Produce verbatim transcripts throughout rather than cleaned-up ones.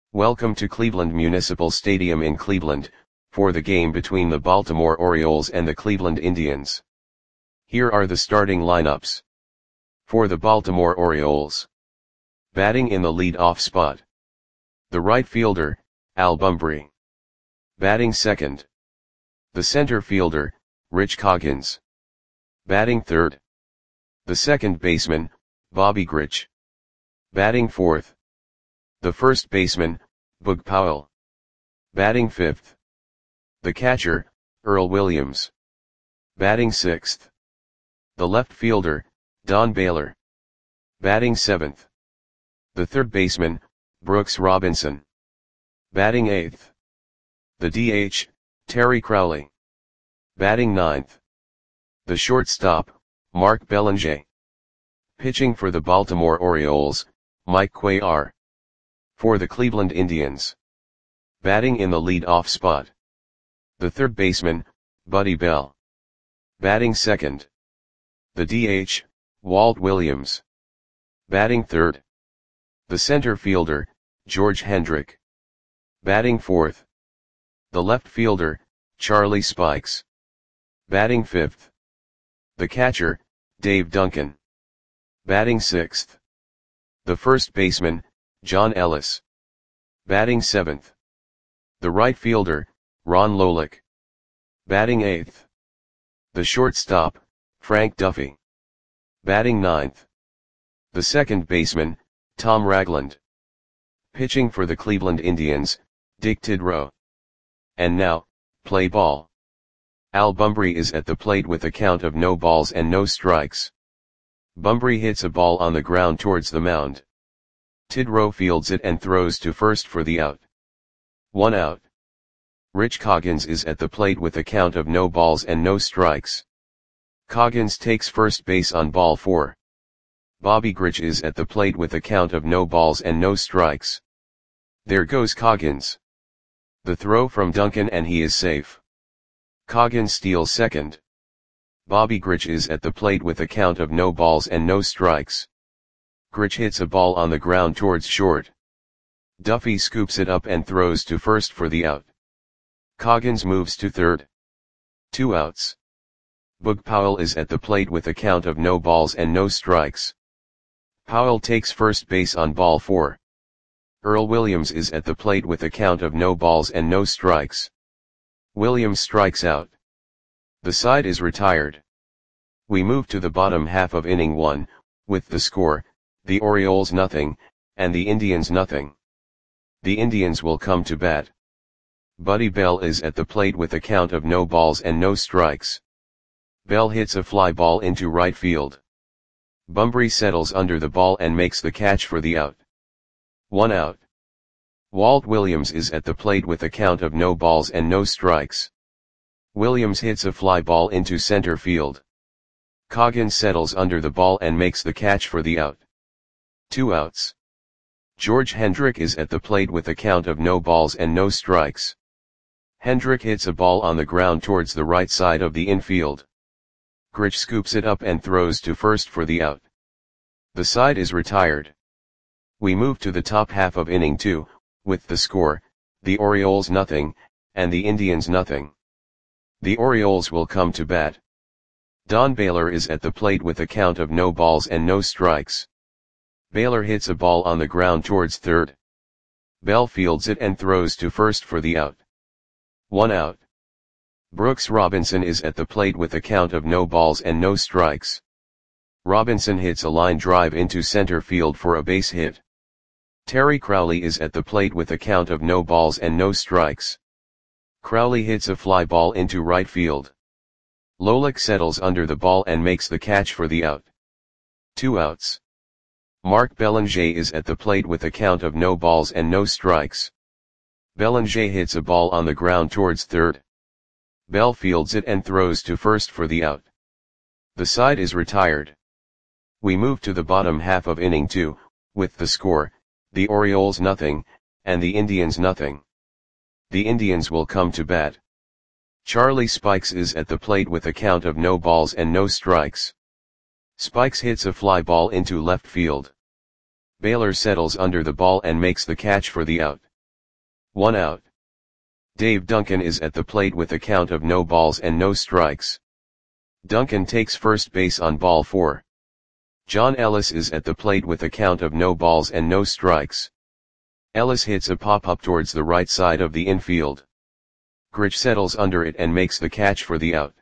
Welcome to Cleveland Municipal Stadium in Cleveland, for the game between the Baltimore Orioles and the Cleveland Indians. Here are the starting lineups. For the Baltimore Orioles. Batting in the lead-off spot. The right fielder, Al Bumbry. Batting second. The center fielder, Rich Coggins. Batting third. The second baseman, Bobby Grich. Batting fourth. The first baseman, Boog Powell. Batting fifth. The catcher, Earl Williams. Batting sixth. The left fielder, Don Baylor. Batting seventh. The third baseman, Brooks Robinson. Batting eighth. The D H, Terry Crowley. Batting ninth. The shortstop, Mark Belanger. Pitching for the Baltimore Orioles, Mike Cuellar. For the Cleveland Indians. Batting in the lead-off spot. The third baseman, Buddy Bell. Batting second. The D H, Walt Williams. Batting third. The center fielder, George Hendrick. Batting fourth. The left fielder, Charlie Spikes. Batting fifth. The catcher, Dave Duncan. Batting sixth. The first baseman, John Ellis. Batting seventh. The right fielder, Ron Lolick. Batting eighth. The shortstop, Frank Duffy. Batting ninth. The second baseman, Tom Ragland. Pitching for the Cleveland Indians, Dick Tidrow. And now, play ball. Al Bumbry is at the plate with a count of no balls and no strikes. Bumbry hits a ball on the ground towards the mound. Tidrow fields it and throws to first for the out. One out. Rich Coggins is at the plate with a count of no balls and no strikes. Coggins takes first base on ball four. Bobby Grich is at the plate with a count of no balls and no strikes. There goes Coggins. The throw from Duncan and he is safe. Coggins steals second. Bobby Grich is at the plate with a count of no balls and no strikes. Grich hits a ball on the ground towards short. Duffy scoops it up and throws to first for the out. Coggins moves to third. Two outs. Boog Powell is at the plate with a count of no balls and no strikes. Powell takes first base on ball four. Earl Williams is at the plate with a count of no balls and no strikes. Williams strikes out. The side is retired. We move to the bottom half of inning one, with the score, the Orioles nothing, and the Indians nothing. The Indians will come to bat. Buddy Bell is at the plate with a count of no balls and no strikes. Bell hits a fly ball into right field. Bumbry settles under the ball and makes the catch for the out. One out. Walt Williams is at the plate with a count of no balls and no strikes. Williams hits a fly ball into center field. Coggins settles under the ball and makes the catch for the out. Two outs. George Hendrick is at the plate with a count of no balls and no strikes. Hendrick hits a ball on the ground towards the right side of the infield. Grich scoops it up and throws to first for the out. The side is retired. We move to the top half of inning two, with the score, the Orioles nothing, and the Indians nothing. The Orioles will come to bat. Don Baylor is at the plate with a count of no balls and no strikes. Baylor hits a ball on the ground towards third. Bell fields it and throws to first for the out. One out. Brooks Robinson is at the plate with a count of no balls and no strikes. Robinson hits a line drive into center field for a base hit. Terry Crowley is at the plate with a count of no balls and no strikes. Crowley hits a fly ball into right field. Lolick settles under the ball and makes the catch for the out. Two outs. Mark Belanger is at the plate with a count of no balls and no strikes. Belanger hits a ball on the ground towards third. Bell fields it and throws to first for the out. The side is retired. We move to the bottom half of inning two, with the score, the Orioles nothing, and the Indians nothing. The Indians will come to bat. Charlie Spikes is at the plate with a count of no balls and no strikes. Spikes hits a fly ball into left field. Baylor settles under the ball and makes the catch for the out. One out. Dave Duncan is at the plate with a count of no balls and no strikes. Duncan takes first base on ball four. John Ellis is at the plate with a count of no balls and no strikes. Ellis hits a pop-up towards the right side of the infield. Grich settles under it and makes the catch for the out.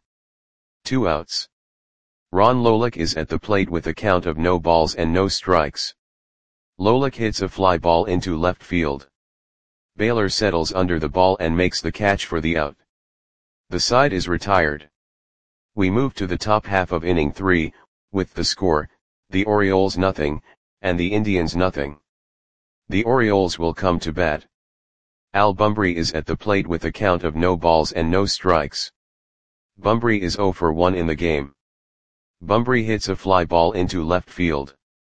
Two outs. Ron Lolick is at the plate with a count of no balls and no strikes. Lolick hits a fly ball into left field. Baylor settles under the ball and makes the catch for the out. The side is retired. We move to the top half of inning three, with the score, the Orioles nothing, and the Indians nothing. The Orioles will come to bat. Al Bumbry is at the plate with a count of no balls and no strikes. Bumbry is oh for one in the game. Bumbry hits a fly ball into left field.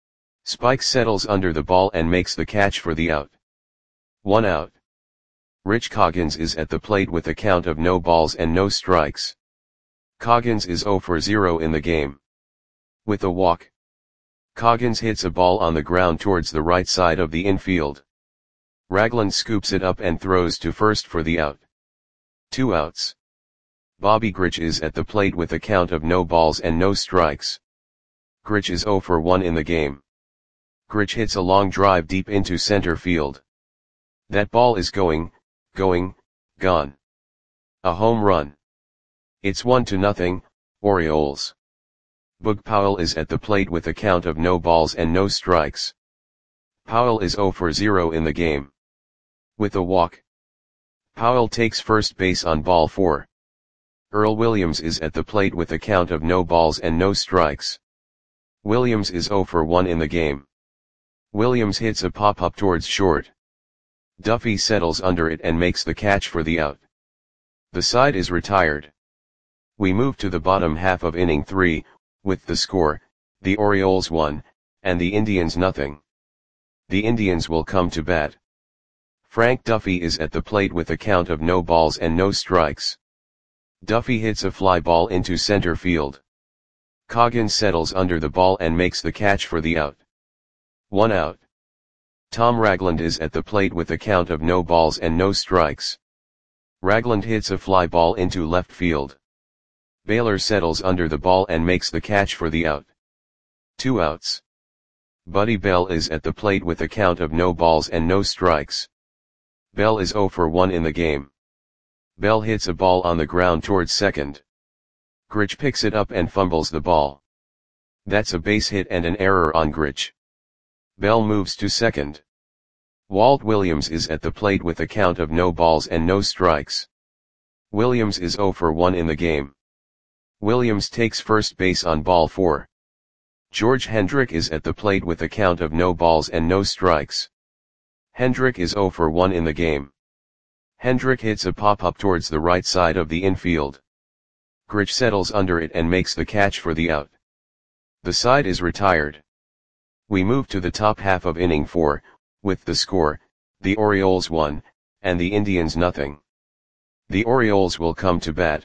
Spike settles under the ball and makes the catch for the out. One out. Rich Coggins is at the plate with a count of no balls and no strikes. Coggins is oh for zero in the game. With a walk, Coggins hits a ball on the ground towards the right side of the infield. Ragland scoops it up and throws to first for the out. Two outs. Bobby Grich is at the plate with a count of no balls and no strikes. Grich is oh for one in the game. Grich hits a long drive deep into center field. That ball is going, going, gone. A home run. It's one to nothing, Orioles. Boog Powell is at the plate with a count of no balls and no strikes. Powell is oh for zero in the game. With a walk, Powell takes first base on ball four. Earl Williams is at the plate with a count of no balls and no strikes. Williams is oh for one in the game. Williams hits a pop-up towards short. Duffy settles under it and makes the catch for the out. The side is retired. We move to the bottom half of inning three, with the score, the Orioles one, and the Indians nothing. The Indians will come to bat. Frank Duffy is at the plate with a count of no balls and no strikes. Duffy hits a fly ball into center field. Coggins settles under the ball and makes the catch for the out. One out. Tom Ragland is at the plate with a count of no balls and no strikes. Ragland hits a fly ball into left field. Baylor settles under the ball and makes the catch for the out. Two outs. Buddy Bell is at the plate with a count of no balls and no strikes. Bell is oh for one in the game. Bell hits a ball on the ground towards second. Grich picks it up and fumbles the ball. That's a base hit and an error on Grich. Bell moves to second. Walt Williams is at the plate with a count of no balls and no strikes. Williams is oh for one in the game. Williams takes first base on ball four. George Hendrick is at the plate with a count of no balls and no strikes. Hendrick is oh for one in the game. Hendrick hits a pop-up towards the right side of the infield. Grich settles under it and makes the catch for the out. The side is retired. We move to the top half of inning four, with the score, the Orioles one, and the Indians nothing. The Orioles will come to bat.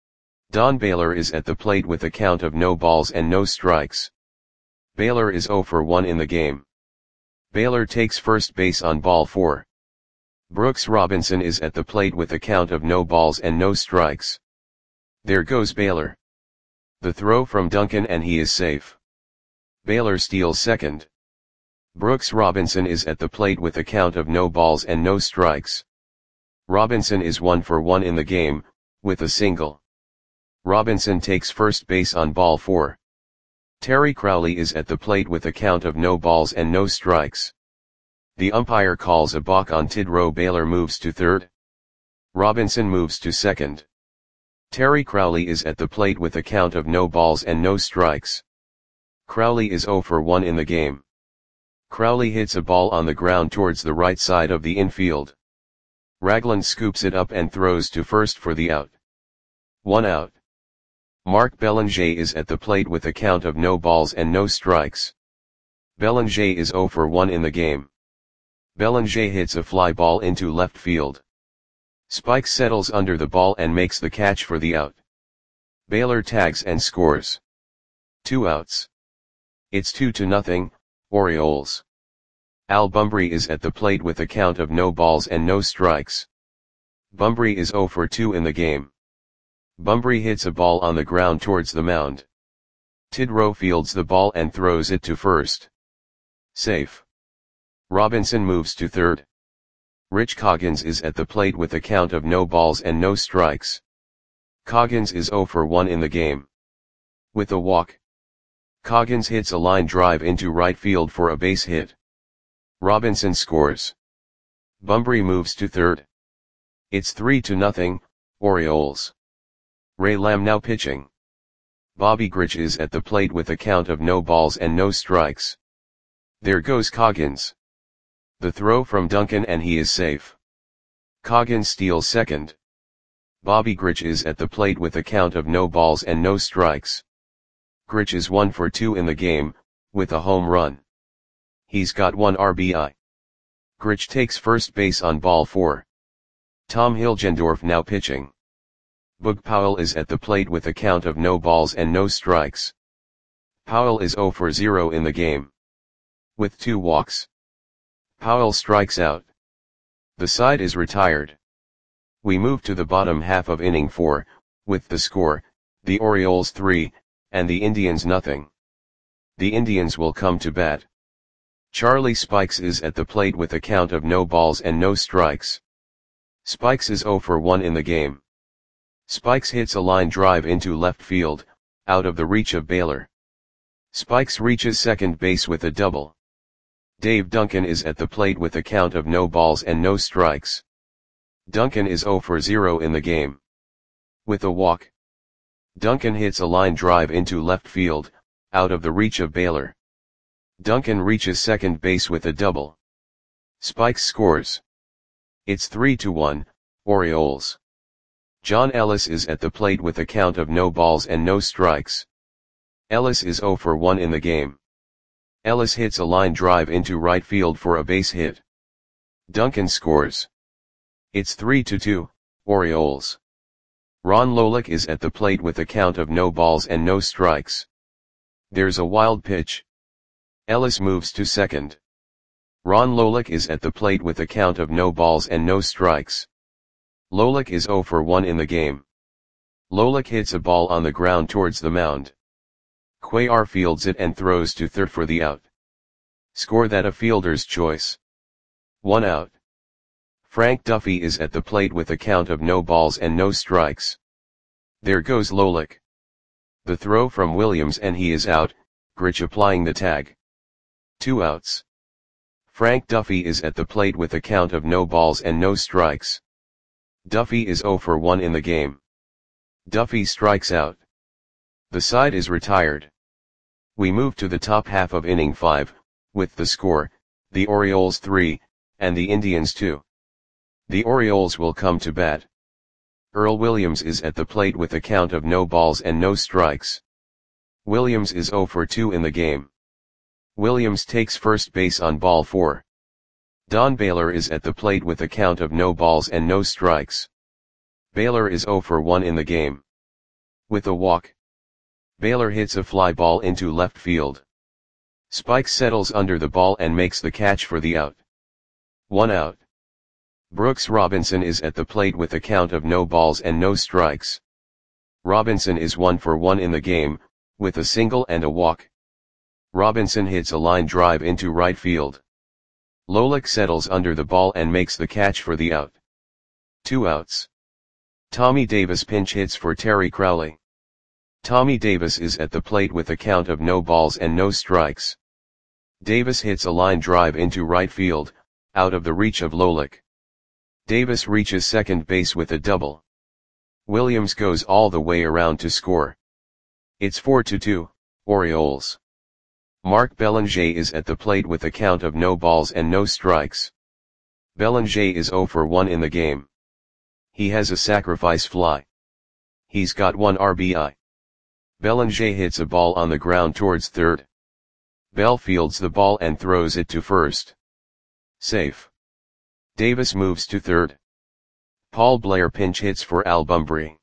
Don Baylor is at the plate with a count of no balls and no strikes. Baylor is oh for one in the game. Baylor takes first base on ball four. Brooks Robinson is at the plate with a count of no balls and no strikes. There goes Baylor. The throw from Duncan and he is safe. Baylor steals second. Brooks Robinson is at the plate with a count of no balls and no strikes. Robinson is one for one in the game, with a single. Robinson takes first base on ball four. Terry Crowley is at the plate with a count of no balls and no strikes. The umpire calls a balk on Tidrow. Baylor moves to third. Robinson moves to second. Terry Crowley is at the plate with a count of no balls and no strikes. Crowley is oh for one in the game. Crowley hits a ball on the ground towards the right side of the infield. Ragland scoops it up and throws to first for the out. One out. Mark Belanger is at the plate with a count of no balls and no strikes. Belanger is oh for one in the game. Belanger hits a fly ball into left field. Spike settles under the ball and makes the catch for the out. Baylor tags and scores. Two outs. It's two to nothing, Orioles. Al Bumbry is at the plate with a count of no balls and no strikes. Bumbry is zero for two in the game. Bumbry hits a ball on the ground towards the mound. Tidrow fields the ball and throws it to first. Safe. Robinson moves to third. Rich Coggins is at the plate with a count of no balls and no strikes. Coggins is zero for one in the game. With a walk, Coggins hits a line drive into right field for a base hit. Robinson scores. Bumbry moves to third. It's three to nothing, Orioles. Ray Lamb now pitching. Bobby Grich is at the plate with a count of no balls and no strikes. There goes Coggins. The throw from Duncan and he is safe. Coggins steals second. Bobby Grich is at the plate with a count of no balls and no strikes. Grich is one for two in the game, with a home run. He's got one R B I. Grich takes first base on ball four. Tom Hilgendorf now pitching. Boog Powell is at the plate with a count of no balls and no strikes. Powell is zero for zero in the game. With two walks, Powell strikes out. The side is retired. We move to the bottom half of inning four, with the score, the Orioles three, and the Indians nothing. The Indians will come to bat. Charlie Spikes is at the plate with a count of no balls and no strikes. Spikes is zero for one in the game. Spikes hits a line drive into left field, out of the reach of Baylor. Spikes reaches second base with a double. Dave Duncan is at the plate with a count of no balls and no strikes. Duncan is zero for zero in the game. With a walk, Duncan hits a line drive into left field, out of the reach of Baylor. Duncan reaches second base with a double. Spikes scores. It's three to one, Orioles. John Ellis is at the plate with a count of no balls and no strikes. Ellis is zero for one in the game. Ellis hits a line drive into right field for a base hit. Duncan scores. It's three to two, Orioles. Ron Lolick is at the plate with a count of no balls and no strikes. There's a wild pitch. Ellis moves to second. Ron Lolick is at the plate with a count of no balls and no strikes. Lolick is zero for one in the game. Lolick hits a ball on the ground towards the mound. Cuellar fields it and throws to third for the out. Score that a fielder's choice. One out. Frank Duffy is at the plate with a count of no balls and no strikes. There goes Lolick. The throw from Williams and he is out, Grich applying the tag. Two outs. Frank Duffy is at the plate with a count of no balls and no strikes. Duffy is zero for one in the game. Duffy strikes out. The side is retired. We move to the top half of inning five, with the score, the Orioles three, and the Indians two. The Orioles will come to bat. Earl Williams is at the plate with a count of no balls and no strikes. Williams is zero for two in the game. Williams takes first base on ball four. Don Baylor is at the plate with a count of no balls and no strikes. Baylor is zero for one in the game. With a walk, Baylor hits a fly ball into left field. Spike settles under the ball and makes the catch for the out. One out. Brooks Robinson is at the plate with a count of no balls and no strikes. Robinson is one for one in the game, with a single and a walk. Robinson hits a line drive into right field. Lolick settles under the ball and makes the catch for the out. Two outs. Tommy Davis pinch hits for Terry Crowley. Tommy Davis is at the plate with a count of no balls and no strikes. Davis hits a line drive into right field, out of the reach of Lolick. Davis reaches second base with a double. Williams goes all the way around to score. It's four to two, Orioles. Mark Belanger is at the plate with a count of no balls and no strikes. Belanger is zero for one in the game. He has a sacrifice fly. He's got one R B I. Belanger hits a ball on the ground towards third. Bell fields the ball and throws it to first. Safe. Davis moves to third. Paul Blair pinch hits for Al Bumbry.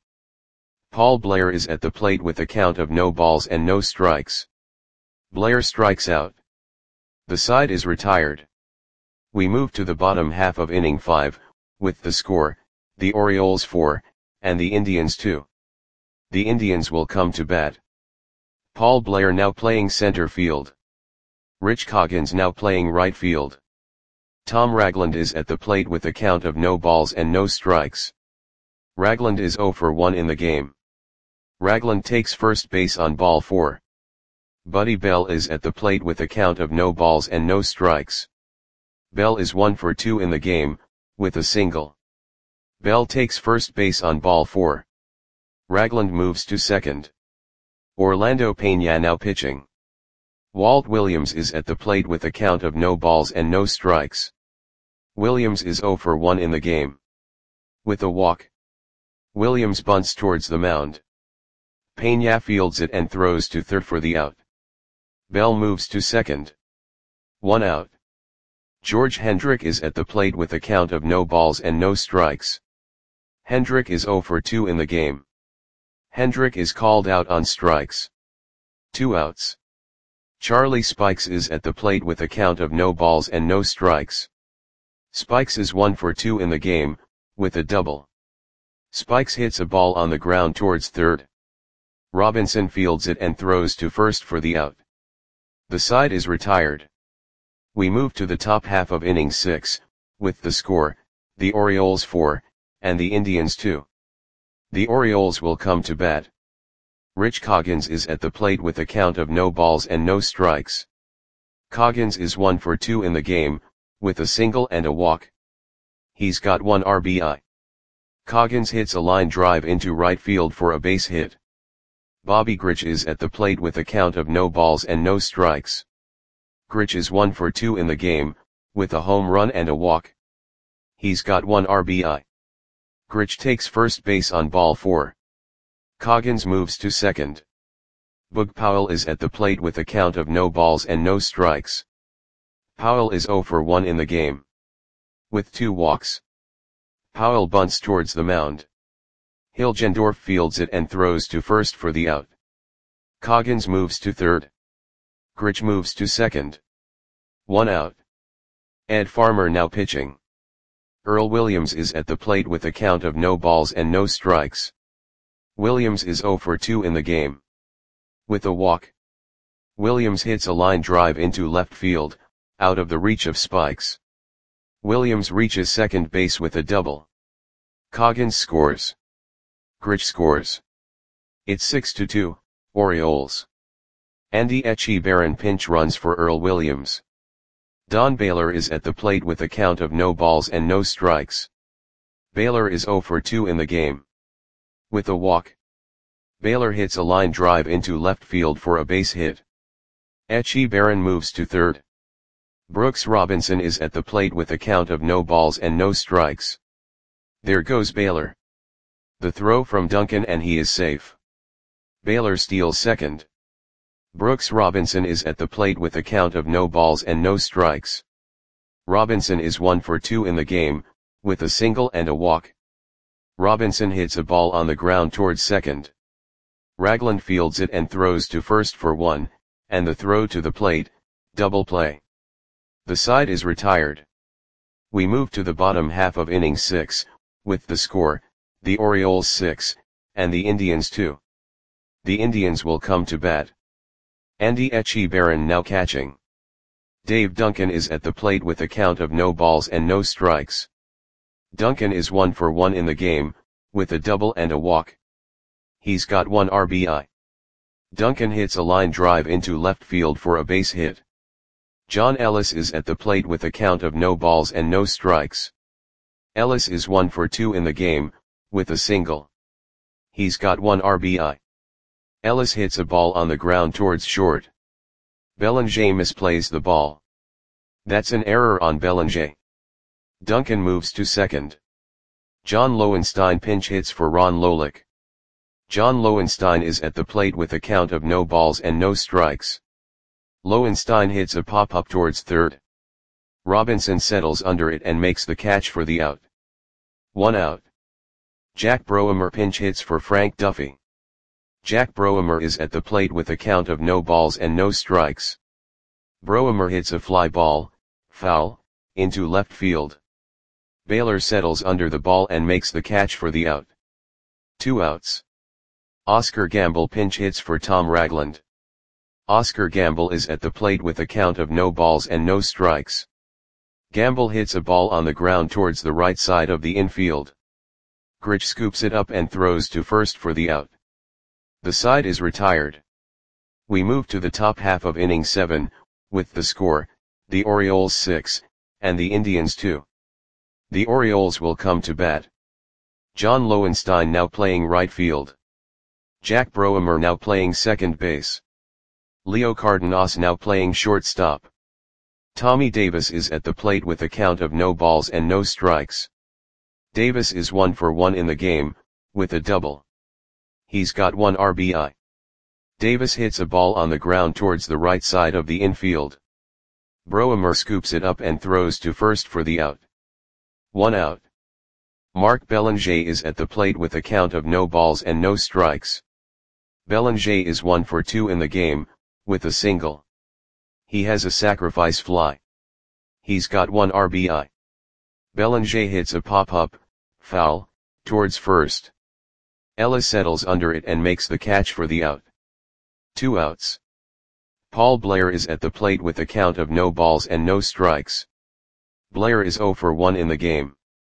Paul Blair is at the plate with a count of no balls and no strikes. Blair strikes out. The side is retired. We move to the bottom half of inning five, with the score, the Orioles four, and the Indians two. The Indians will come to bat. Paul Blair now playing center field. Rich Coggins now playing right field. Tom Ragland is at the plate with a count of no balls and no strikes. Ragland is oh for one in the game. Ragland takes first base on ball four. Buddy Bell is at the plate with a count of no balls and no strikes. Bell is one for two in the game, with a single. Bell takes first base on ball four. Ragland moves to second. Orlando Peña now pitching. Walt Williams is at the plate with a count of no balls and no strikes. Williams is oh for one in the game. With a walk. Williams bunts towards the mound. Peña fields it and throws to third for the out. Bell moves to second. One out. George Hendrick is at the plate with a count of no balls and no strikes. Hendrick is oh for two in the game. Hendrick is called out on strikes. Two outs. Charlie Spikes is at the plate with a count of no balls and no strikes. Spikes is one for two in the game, with a double. Spikes hits a ball on the ground towards third. Robinson fields it and throws to first for the out. The side is retired. We move to the top half of inning six, with the score, the Orioles four, and the Indians two. The Orioles will come to bat. Rich Coggins is at the plate with a count of no balls and no strikes. Coggins is one for two in the game, with a single and a walk. He's got one R B I. Coggins hits a line drive into right field for a base hit. Bobby Grich is at the plate with a count of no balls and no strikes. Grich is one for two in the game, with a home run and a walk. He's got one R B I. Grich takes first base on ball four. Coggins moves to second. Boog Powell is at the plate with a count of no balls and no strikes. Powell is oh for one in the game. With two walks. Powell bunts towards the mound. Hilgendorf fields it and throws to first for the out. Coggins moves to third. Grich moves to second. One out. Ed Farmer now pitching. Earl Williams is at the plate with a count of no balls and no strikes. Williams is oh for two in the game. With a walk. Williams hits a line drive into left field, out of the reach of Spikes. Williams reaches second base with a double. Coggins scores. Grich scores. It's six to two, Orioles. Andy Etchebarren pinch runs for Earl Williams. Don Baylor is at the plate with a count of no balls and no strikes. Baylor is oh for two in the game. With a walk. Baylor hits a line drive into left field for a base hit. Etchebarren moves to third. Brooks Robinson is at the plate with a count of no balls and no strikes. There goes Baylor. The throw from Duncan and he is safe. Baylor steals second. Brooks Robinson is at the plate with a count of no balls and no strikes. Robinson is one for two in the game, with a single and a walk. Robinson hits a ball on the ground towards second. Ragland fields it and throws to first for one, and the throw to the plate, double play. The side is retired. We move to the bottom half of inning six, with the score, the Orioles six, and the Indians two. The Indians will come to bat. Andy Etchebarren now catching. Dave Duncan is at the plate with a count of no balls and no strikes. Duncan is one for one in the game, with a double and a walk. He's got one R B I. Duncan hits a line drive into left field for a base hit. John Ellis is at the plate with a count of no balls and no strikes. Ellis is one for two in the game, with a single. He's got one R B I. Ellis hits a ball on the ground towards short. Bellinger misplays the ball. That's an error on Bellinger. Duncan moves to second. John Lowenstein pinch hits for Ron Lolick. John Lowenstein is at the plate with a count of no balls and no strikes. Lowenstein hits a pop-up towards third. Robinson settles under it and makes the catch for the out. One out. Jack Broemer pinch hits for Frank Duffy. Jack Broemer is at the plate with a count of no balls and no strikes. Broemer hits a fly ball, foul, into left field. Baylor settles under the ball and makes the catch for the out. Two outs. Oscar Gamble pinch hits for Tom Ragland. Oscar Gamble is at the plate with a count of no balls and no strikes. Gamble hits a ball on the ground towards the right side of the infield. Grich scoops it up and throws to first for the out. The side is retired. We move to the top half of inning seven, with the score, the Orioles six, and the Indians two. The Orioles will come to bat. John Lowenstein now playing right field. Jack Broemer now playing second base. Leo Cardenas now playing shortstop. Tommy Davis is at the plate with a count of no balls and no strikes. Davis is one for one in the game, with a double. He's got one R B I. Davis hits a ball on the ground towards the right side of the infield. Broemer scoops it up and throws to first for the out. One out. Mark Belanger is at the plate with a count of no balls and no strikes. Belanger is one for two in the game, with a single. He has a sacrifice fly. He's got one R B I. Belanger hits a pop-up, foul, towards first. Ellis settles under it and makes the catch for the out. Two outs. Paul Blair is at the plate with a count of no balls and no strikes. Blair is zero for one in the game.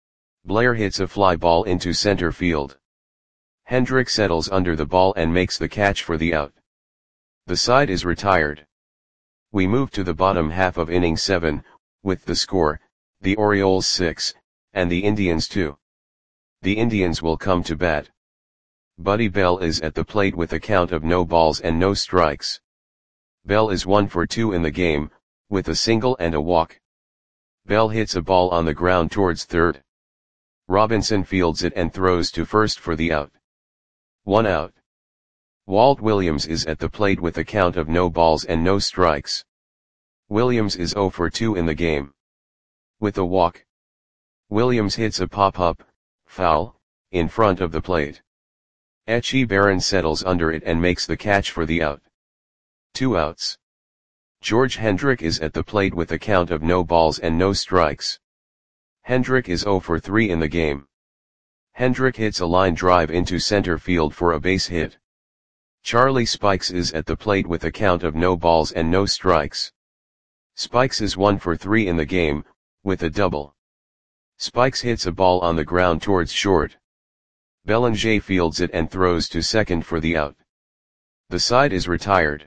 Blair hits a fly ball into center field. Hendrick settles under the ball and makes the catch for the out. The side is retired. We move to the bottom half of inning seven, with the score, the Orioles six, and the Indians two. The Indians will come to bat. Buddy Bell is at the plate with a count of no balls and no strikes. Bell is one for two in the game, with a single and a walk. Bell hits a ball on the ground towards third. Robinson fields it and throws to first for the out. One out. Walt Williams is at the plate with a count of no balls and no strikes. Williams is zero for two in the game. With a walk. Williams hits a pop-up, foul, in front of the plate. Etchie Barron settles under it and makes the catch for the out. Two outs. George Hendrick is at the plate with a count of no balls and no strikes. Hendrick is zero for three in the game. Hendrick hits a line drive into center field for a base hit. Charlie Spikes is at the plate with a count of no balls and no strikes. Spikes is one for three in the game, with a double. Spikes hits a ball on the ground towards short. Belanger fields it and throws to second for the out. The side is retired.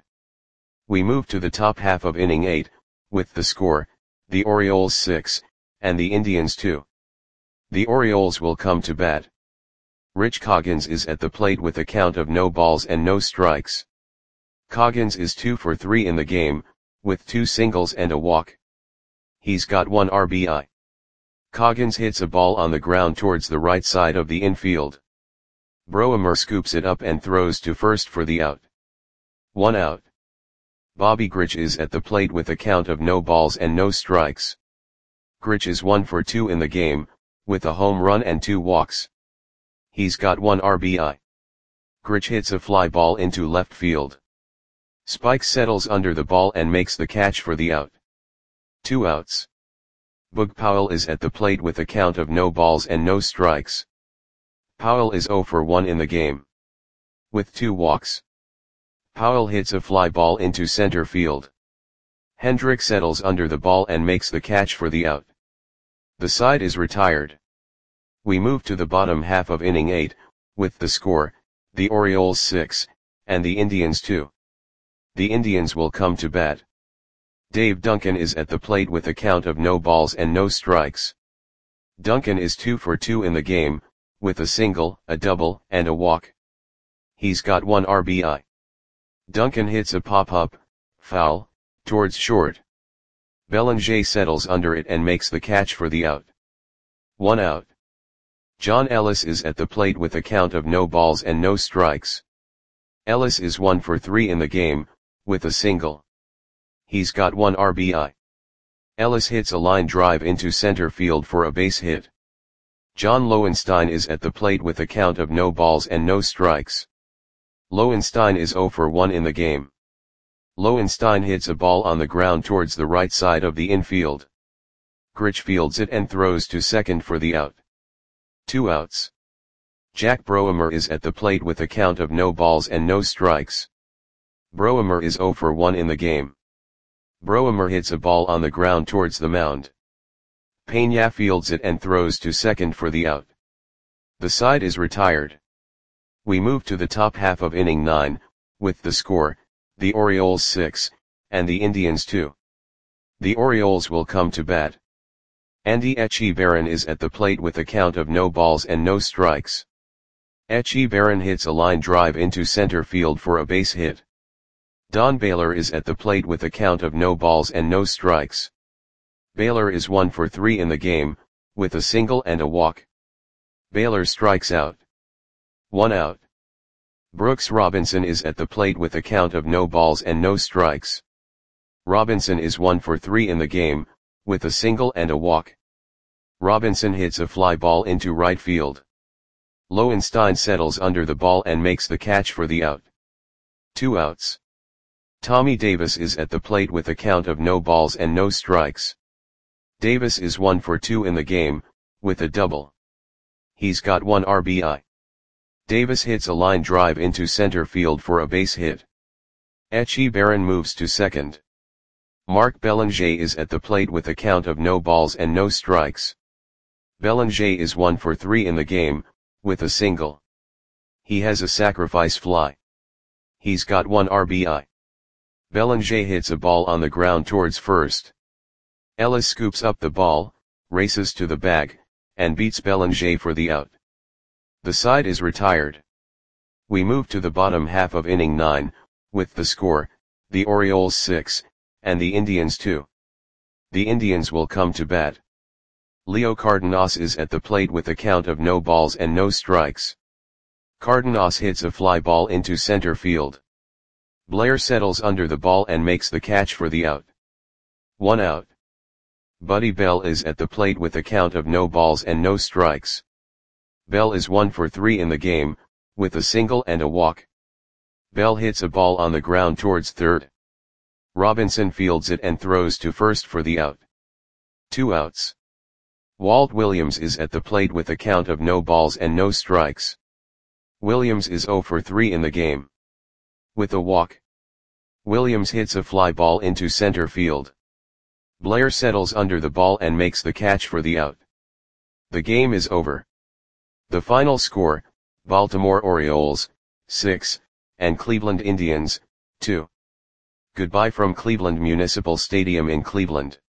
We move to the top half of inning eight, with the score, the Orioles six, and the Indians two. The Orioles will come to bat. Rich Coggins is at the plate with a count of no balls and no strikes. Coggins is two for three in the game, with two singles and a walk. He's got one R B I. Coggins hits a ball on the ground towards the right side of the infield. Broemer scoops it up and throws to first for the out. One out. Bobby Grich is at the plate with a count of no balls and no strikes. Grich is one for two in the game, with a home run and two walks. He's got one R B I. Grich hits a fly ball into left field. Spikes settles under the ball and makes the catch for the out. Two outs. Boog Powell is at the plate with a count of no balls and no strikes. Powell is zero for one in the game. With two walks. Powell hits a fly ball into center field. Hendrick settles under the ball and makes the catch for the out. The side is retired. We move to the bottom half of inning eight, with the score, the Orioles six, and the Indians two. The Indians will come to bat. Dave Duncan is at the plate with a count of no balls and no strikes. Duncan is two for two in the game, with a single, a double, and a walk. He's got one R B I. Duncan hits a pop-up, foul, towards short. Belanger settles under it and makes the catch for the out. One out. John Ellis is at the plate with a count of no balls and no strikes. Ellis is one for three in the game, with a single. He's got one R B I. Ellis hits a line drive into center field for a base hit. John Lowenstein is at the plate with a count of no balls and no strikes. Lowenstein is zero for one in the game. Lowenstein hits a ball on the ground towards the right side of the infield. Grich fields it and throws to second for the out. Two outs. Jack Broemer is at the plate with a count of no balls and no strikes. Broemer is oh for one in the game. Broemer hits a ball on the ground towards the mound. Peña fields it and throws to second for the out. The side is retired. We move to the top half of inning nine, with the score, the Orioles six, and the Indians two. The Orioles will come to bat. Andy Etchebarren is at the plate with a count of no balls and no strikes. Etchebarren hits a line drive into center field for a base hit. Don Baylor is at the plate with a count of no balls and no strikes. Baylor is one for three in the game, with a single and a walk. Baylor strikes out. One out. Brooks Robinson is at the plate with a count of no balls and no strikes. Robinson is one for three in the game, with a single and a walk. Robinson hits a fly ball into right field. Lowenstein settles under the ball and makes the catch for the out. Two outs. Tommy Davis is at the plate with a count of no balls and no strikes. Davis is one for two in the game, with a double. He's got one R B I. Davis hits a line drive into center field for a base hit. Etchebarren moves to second. Mark Belanger is at the plate with a count of no balls and no strikes. Belanger is one for three in the game, with a single. He has a sacrifice fly. He's got one R B I. Belanger hits a ball on the ground towards first. Ellis scoops up the ball, races to the bag, and beats Belanger for the out. The side is retired. We move to the bottom half of inning nine, with the score, the Orioles six, and the Indians two. The Indians will come to bat. Leo Cardenas is at the plate with a count of no balls and no strikes. Cardenas hits a fly ball into center field. Blair settles under the ball and makes the catch for the out. One out. Buddy Bell is at the plate with a count of no balls and no strikes. Bell is one for three in the game, with a single and a walk. Bell hits a ball on the ground towards third. Robinson fields it and throws to first for the out. Two outs. Walt Williams is at the plate with a count of no balls and no strikes. Williams is oh for three in the game. With a walk. Williams hits a fly ball into center field. Blair settles under the ball and makes the catch for the out. The game is over. The final score, Baltimore Orioles, six, and Cleveland Indians, two. Goodbye from Cleveland Municipal Stadium in Cleveland.